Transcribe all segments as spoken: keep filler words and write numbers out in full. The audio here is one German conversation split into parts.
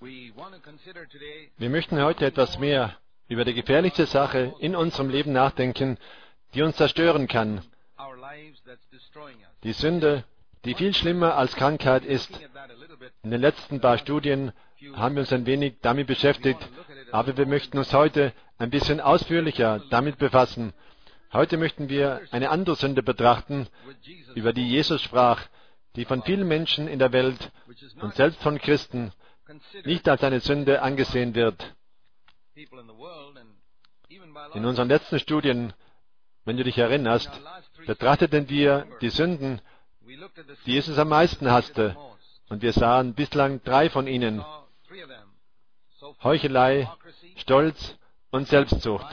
Wir möchten heute etwas mehr über die gefährlichste Sache in unserem Leben nachdenken, die uns zerstören kann. Die Sünde, die viel schlimmer als Krankheit ist. In den letzten paar Studien haben wir uns ein wenig damit beschäftigt, aber wir möchten uns heute ein bisschen ausführlicher damit befassen. Heute möchten wir eine andere Sünde betrachten, über die Jesus sprach, die von vielen Menschen in der Welt und selbst von Christen nicht als eine Sünde angesehen wird. In unseren letzten Studien, wenn du dich erinnerst, betrachteten wir die Sünden, die Jesus am meisten hasste. Und wir sahen bislang drei von ihnen: Heuchelei, Stolz und Selbstsucht.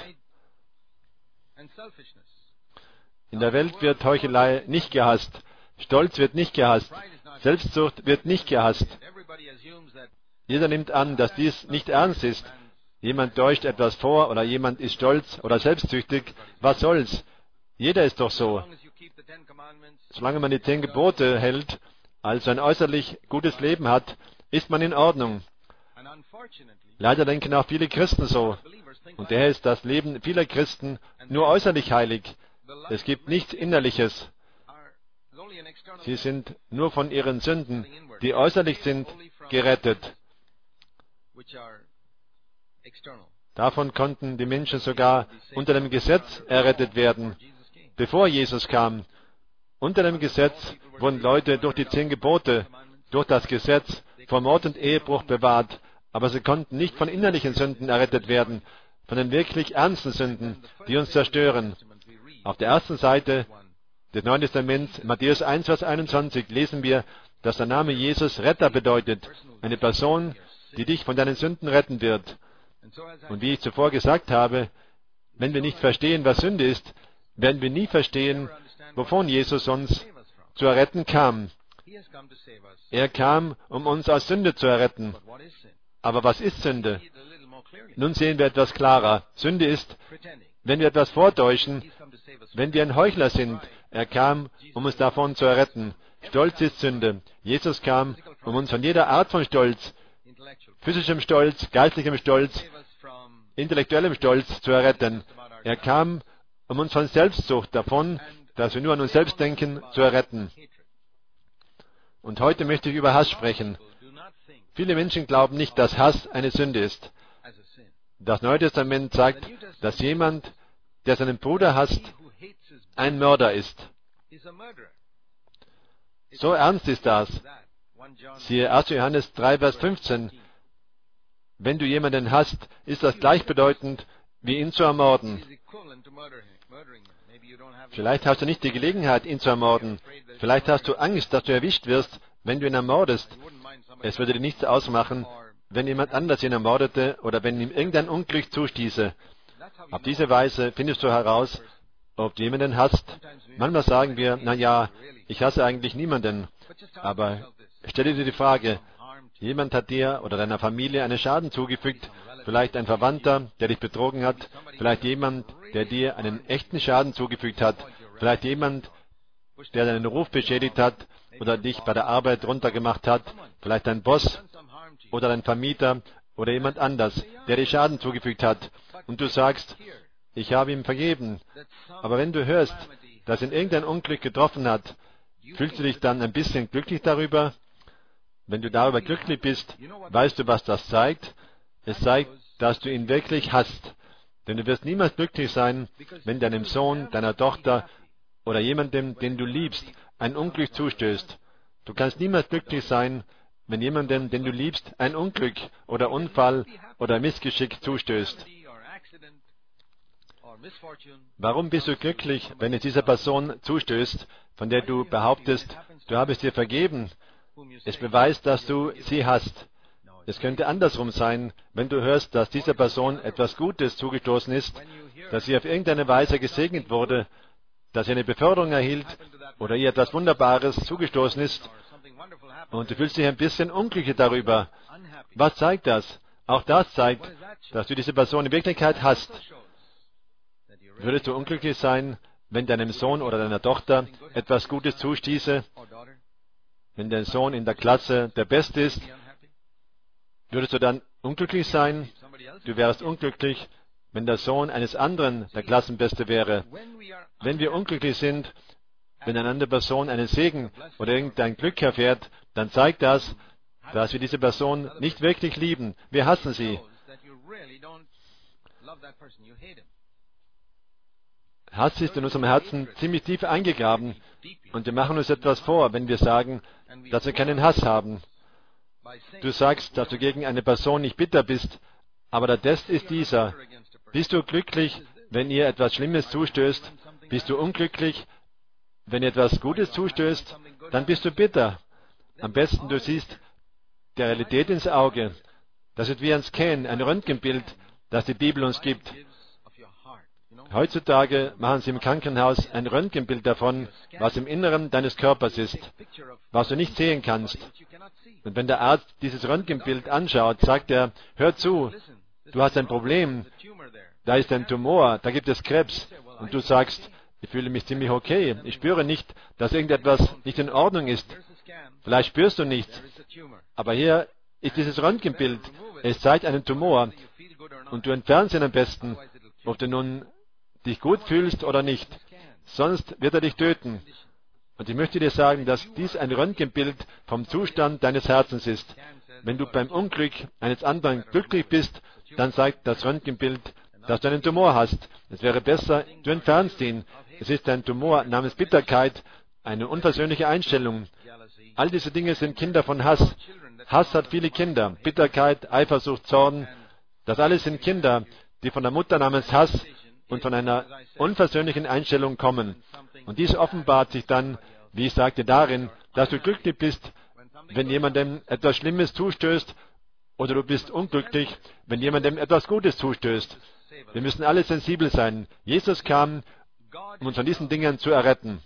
In der Welt wird Heuchelei nicht gehasst, Stolz wird nicht gehasst, Selbstsucht wird nicht gehasst. Jeder nimmt an, dass dies nicht ernst ist. Jemand täuscht etwas vor oder jemand ist stolz oder selbstsüchtig. Was soll's? Jeder ist doch so. Solange man die zehn Gebote hält, also ein äußerlich gutes Leben hat, ist man in Ordnung. Leider denken auch viele Christen so. Und daher ist das Leben vieler Christen nur äußerlich heilig. Es gibt nichts Innerliches. Sie sind nur von ihren Sünden, die äußerlich sind, gerettet. Davon konnten die Menschen sogar unter dem Gesetz errettet werden, bevor Jesus kam. Unter dem Gesetz wurden Leute durch die zehn Gebote, durch das Gesetz vor Mord und Ehebruch bewahrt, aber sie konnten nicht von innerlichen Sünden errettet werden, von den wirklich ernsten Sünden, die uns zerstören. Auf der ersten Seite des Neuen Testaments, Matthäus eins, Vers einundzwanzig, lesen wir, dass der Name Jesus Retter bedeutet, eine Person, die dich von deinen Sünden retten wird. Und wie ich zuvor gesagt habe, wenn wir nicht verstehen, was Sünde ist, werden wir nie verstehen, wovon Jesus uns zu erretten kam. Er kam, um uns aus Sünde zu erretten. Aber was ist Sünde? Nun sehen wir etwas klarer. Sünde ist, wenn wir etwas vortäuschen, wenn wir ein Heuchler sind. Er kam, um uns davon zu erretten. Stolz ist Sünde. Jesus kam, um uns von jeder Art von Stolz, physischem Stolz, geistlichem Stolz, intellektuellem Stolz zu erretten. Er kam, um uns von Selbstsucht, davon, dass wir nur an uns selbst denken, zu erretten. Und heute möchte ich über Hass sprechen. Viele Menschen glauben nicht, dass Hass eine Sünde ist. Das Neue Testament sagt, dass jemand, der seinen Bruder hasst, ein Mörder ist. So ernst ist das. Siehe erster Johannes drei, Vers fünfzehn. Wenn du jemanden hasst, ist das gleichbedeutend, wie ihn zu ermorden. Vielleicht hast du nicht die Gelegenheit, ihn zu ermorden. Vielleicht hast du Angst, dass du erwischt wirst, wenn du ihn ermordest. Es würde dir nichts ausmachen, wenn jemand anders ihn ermordete oder wenn ihm irgendein Unglück zustieße. Auf diese Weise findest du heraus, ob du jemanden hasst. Manchmal sagen wir, na ja, ich hasse eigentlich niemanden. Aber stelle dir die Frage, jemand hat dir oder deiner Familie einen Schaden zugefügt, vielleicht ein Verwandter, der dich betrogen hat, vielleicht jemand, der dir einen echten Schaden zugefügt hat, vielleicht jemand, der deinen Ruf beschädigt hat oder dich bei der Arbeit runtergemacht hat, vielleicht dein Boss oder dein Vermieter oder jemand anders, der dir Schaden zugefügt hat. Und du sagst, ich habe ihm vergeben. Aber wenn du hörst, dass ihn irgendein Unglück getroffen hat, fühlst du dich dann ein bisschen glücklich darüber? Wenn du darüber glücklich bist, weißt du, was das zeigt? Es zeigt, dass du ihn wirklich hasst. Denn du wirst niemals glücklich sein, wenn deinem Sohn, deiner Tochter oder jemandem, den du liebst, ein Unglück zustößt. Du kannst niemals glücklich sein, wenn jemandem, den du liebst, ein Unglück oder Unfall oder Missgeschick zustößt. Warum bist du glücklich, wenn es dieser Person zustößt, von der du behauptest, du habest ihr vergeben? Es beweist, dass du sie hasst. Es könnte andersrum sein, wenn du hörst, dass dieser Person etwas Gutes zugestoßen ist, dass sie auf irgendeine Weise gesegnet wurde, dass sie eine Beförderung erhielt oder ihr etwas Wunderbares zugestoßen ist und du fühlst dich ein bisschen unglücklich darüber. Was zeigt das? Auch das zeigt, dass du diese Person in Wirklichkeit hasst. Würdest du unglücklich sein, wenn deinem Sohn oder deiner Tochter etwas Gutes zustieße? Wenn dein Sohn in der Klasse der Beste ist? Würdest du dann unglücklich sein? Du wärst unglücklich, wenn der Sohn eines anderen der Klassenbeste wäre. Wenn wir unglücklich sind, wenn eine andere Person einen Segen oder irgendein Glück erfährt, dann zeigt das, dass wir diese Person nicht wirklich lieben. Wir hassen sie. Hass ist in unserem Herzen ziemlich tief eingegraben und wir machen uns etwas vor, wenn wir sagen, dass wir keinen Hass haben. Du sagst, dass du gegen eine Person nicht bitter bist, aber der Test ist dieser. Bist du glücklich, wenn ihr etwas Schlimmes zustößt? Bist du unglücklich, wenn ihr etwas Gutes zustößt? Dann bist du bitter. Am besten du siehst der Realität ins Auge. Das ist wie ein Scan, ein Röntgenbild, das die Bibel uns gibt. Heutzutage machen sie im Krankenhaus ein Röntgenbild davon, was im Inneren deines Körpers ist, was du nicht sehen kannst. Und wenn der Arzt dieses Röntgenbild anschaut, sagt er, hör zu, du hast ein Problem, da ist ein Tumor, da gibt es Krebs. Und du sagst, ich fühle mich ziemlich okay, ich spüre nicht, dass irgendetwas nicht in Ordnung ist. Vielleicht spürst du nichts, aber hier ist dieses Röntgenbild, es zeigt einen Tumor und du entfernst ihn am besten, ob du nun dich gut fühlst oder nicht. Sonst wird er dich töten. Und ich möchte dir sagen, dass dies ein Röntgenbild vom Zustand deines Herzens ist. Wenn du beim Unglück eines anderen glücklich bist, dann sagt das Röntgenbild, dass du einen Tumor hast. Es wäre besser, du entfernst ihn. Es ist ein Tumor namens Bitterkeit, eine unversöhnliche Einstellung. All diese Dinge sind Kinder von Hass. Hass hat viele Kinder. Bitterkeit, Eifersucht, Zorn. Das alles sind Kinder, die von der Mutter namens Hass und von einer unversöhnlichen Einstellung kommen. Und dies offenbart sich dann, wie ich sagte, darin, dass du glücklich bist, wenn jemandem etwas Schlimmes zustößt, oder du bist unglücklich, wenn jemandem etwas Gutes zustößt. Wir müssen alle sensibel sein. Jesus kam, um uns von diesen Dingen zu erretten.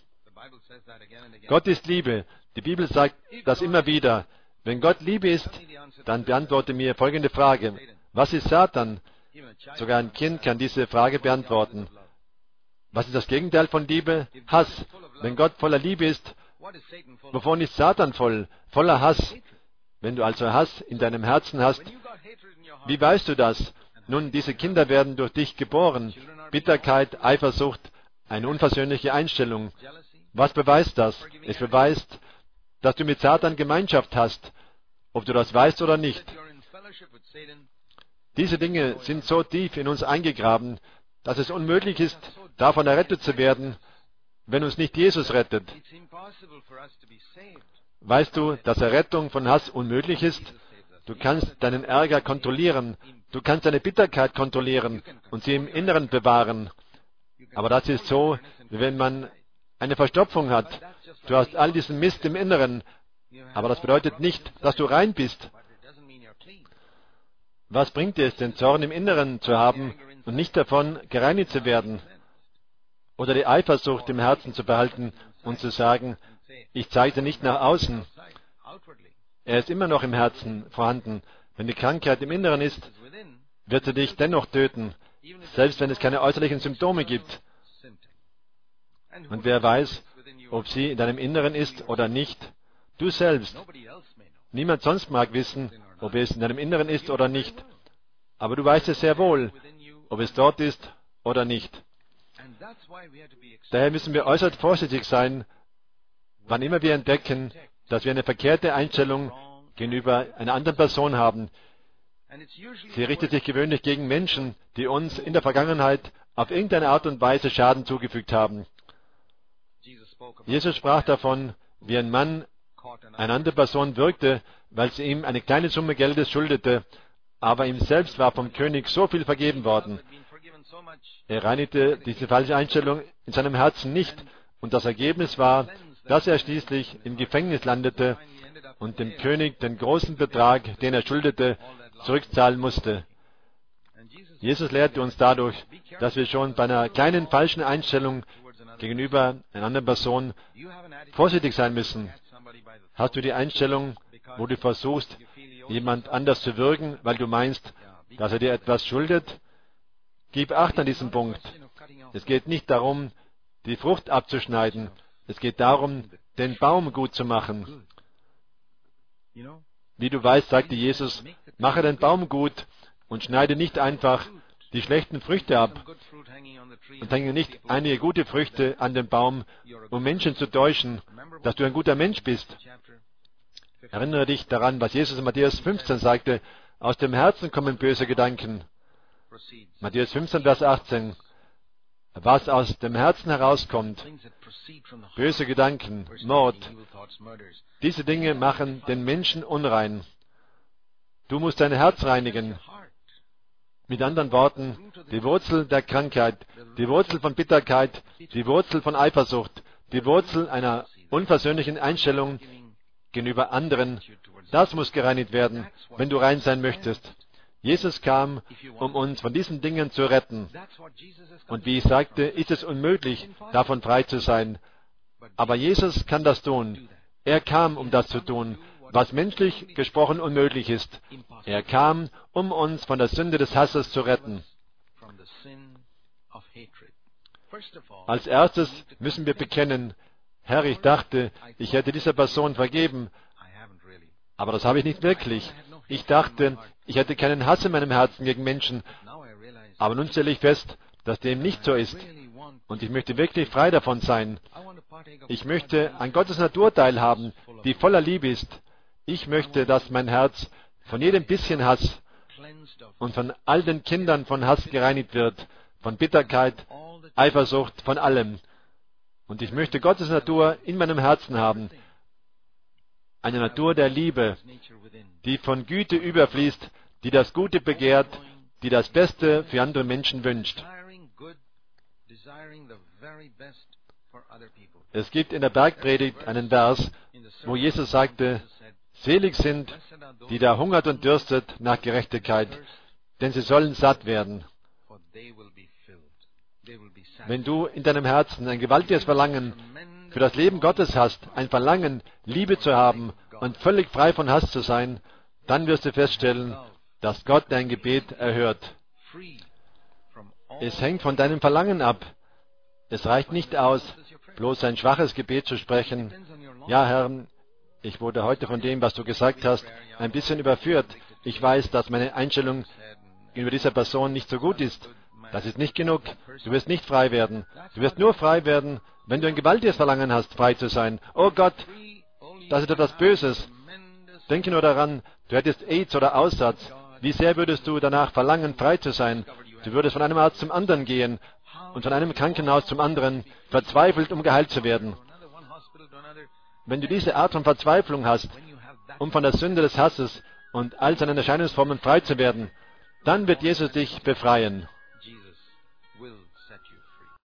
Gott ist Liebe. Die Bibel sagt das immer wieder. Wenn Gott Liebe ist, dann beantworte mir folgende Frage. Was ist Satan? Sogar ein Kind kann diese Frage beantworten. Was ist das Gegenteil von Liebe? Hass. Wenn Gott voller Liebe ist, wovon ist Satan voll? Voller Hass. Wenn du also Hass in deinem Herzen hast, wie weißt du das? Nun, diese Kinder werden durch dich geboren. Bitterkeit, Eifersucht, eine unversöhnliche Einstellung. Was beweist das? Es beweist, dass du mit Satan Gemeinschaft hast, ob du das weißt oder nicht. Diese Dinge sind so tief in uns eingegraben, dass es unmöglich ist, davon errettet zu werden, wenn uns nicht Jesus rettet. Weißt du, dass Errettung von Hass unmöglich ist? Du kannst deinen Ärger kontrollieren, du kannst deine Bitterkeit kontrollieren und sie im Inneren bewahren. Aber das ist so, wie wenn man eine Verstopfung hat. Du hast all diesen Mist im Inneren, aber das bedeutet nicht, dass du rein bist. Was bringt es, den Zorn im Inneren zu haben und nicht davon gereinigt zu werden? Oder die Eifersucht im Herzen zu behalten und zu sagen, ich zeige nicht nach außen. Er ist immer noch im Herzen vorhanden. Wenn die Krankheit im Inneren ist, wird sie dich dennoch töten, selbst wenn es keine äußerlichen Symptome gibt. Und wer weiß, ob sie in deinem Inneren ist oder nicht? Du selbst. Niemand sonst mag wissen, ob es in deinem Inneren ist oder nicht. Aber du weißt es sehr wohl, ob es dort ist oder nicht. Daher müssen wir äußerst vorsichtig sein, wann immer wir entdecken, dass wir eine verkehrte Einstellung gegenüber einer anderen Person haben. Sie richtet sich gewöhnlich gegen Menschen, die uns in der Vergangenheit auf irgendeine Art und Weise Schaden zugefügt haben. Jesus sprach davon, wie ein Mann eine andere Person würgte, weil sie ihm eine kleine Summe Geldes schuldete, aber ihm selbst war vom König so viel vergeben worden. Er reinigte diese falsche Einstellung in seinem Herzen nicht, und das Ergebnis war, dass er schließlich im Gefängnis landete und dem König den großen Betrag, den er schuldete, zurückzahlen musste. Jesus lehrte uns dadurch, dass wir schon bei einer kleinen falschen Einstellung gegenüber einer anderen Person vorsichtig sein müssen. Hast du die Einstellung, wo du versuchst, jemand anders zu würgen, weil du meinst, dass er dir etwas schuldet? Gib Acht an diesem Punkt. Es geht nicht darum, die Frucht abzuschneiden. Es geht darum, den Baum gut zu machen. Wie du weißt, sagte Jesus, Mache den Baum gut und schneide nicht einfach die schlechten Früchte ab und hänge nicht einige gute Früchte an den Baum, um Menschen zu täuschen, dass du ein guter Mensch bist. Erinnere dich daran, was Jesus in Matthäus fünfzehn sagte, aus dem Herzen kommen böse Gedanken. Matthäus fünfzehn, Vers achtzehn. Was aus dem Herzen herauskommt, böse Gedanken, Mord, diese Dinge machen den Menschen unrein. Du musst dein Herz reinigen. Mit anderen Worten, die Wurzel der Krankheit, die Wurzel von Bitterkeit, die Wurzel von Eifersucht, die Wurzel einer unversöhnlichen Einstellung gegenüber anderen, das muss gereinigt werden, wenn du rein sein möchtest. Jesus kam, um uns von diesen Dingen zu retten. Und wie ich sagte, ist es unmöglich, davon frei zu sein. Aber Jesus kann das tun. Er kam, um das zu tun, was menschlich gesprochen unmöglich ist. Er kam, um uns von der Sünde des Hasses zu retten. Als erstes müssen wir bekennen, Herr, ich dachte, ich hätte dieser Person vergeben, aber das habe ich nicht wirklich. Ich dachte, ich hätte keinen Hass in meinem Herzen gegen Menschen, aber nun stelle ich fest, dass dem nicht so ist. Und ich möchte wirklich frei davon sein. Ich möchte an Gottes Natur teilhaben, die voller Liebe ist. Ich möchte, dass mein Herz von jedem bisschen Hass und von all den Kindern von Hass gereinigt wird, von Bitterkeit, Eifersucht, von allem. Und ich möchte Gottes Natur in meinem Herzen haben. Eine Natur der Liebe, die von Güte überfließt, die das Gute begehrt, die das Beste für andere Menschen wünscht. Es gibt in der Bergpredigt einen Vers, wo Jesus sagte, selig sind, die da hungert und dürstet nach Gerechtigkeit, denn sie sollen satt werden. Wenn du in deinem Herzen ein gewaltiges Verlangen für das Leben Gottes hast, ein Verlangen, Liebe zu haben und völlig frei von Hass zu sein, dann wirst du feststellen, dass Gott dein Gebet erhört. Es hängt von deinem Verlangen ab. Es reicht nicht aus, bloß ein schwaches Gebet zu sprechen. Ja, Herr, ich wurde heute von dem, was du gesagt hast, ein bisschen überführt. Ich weiß, dass meine Einstellung gegenüber dieser Person nicht so gut ist. Das ist nicht genug. Du wirst nicht frei werden. Du wirst nur frei werden, wenn du ein gewaltiges Verlangen hast, frei zu sein. Oh Gott, das ist etwas Böses. Denke nur daran, du hättest AIDS oder Aussatz. Wie sehr würdest du danach verlangen, frei zu sein? Du würdest von einem Arzt zum anderen gehen und von einem Krankenhaus zum anderen, verzweifelt, um geheilt zu werden. Wenn du diese Art von Verzweiflung hast, um von der Sünde des Hasses und all seinen Erscheinungsformen frei zu werden, dann wird Jesus dich befreien.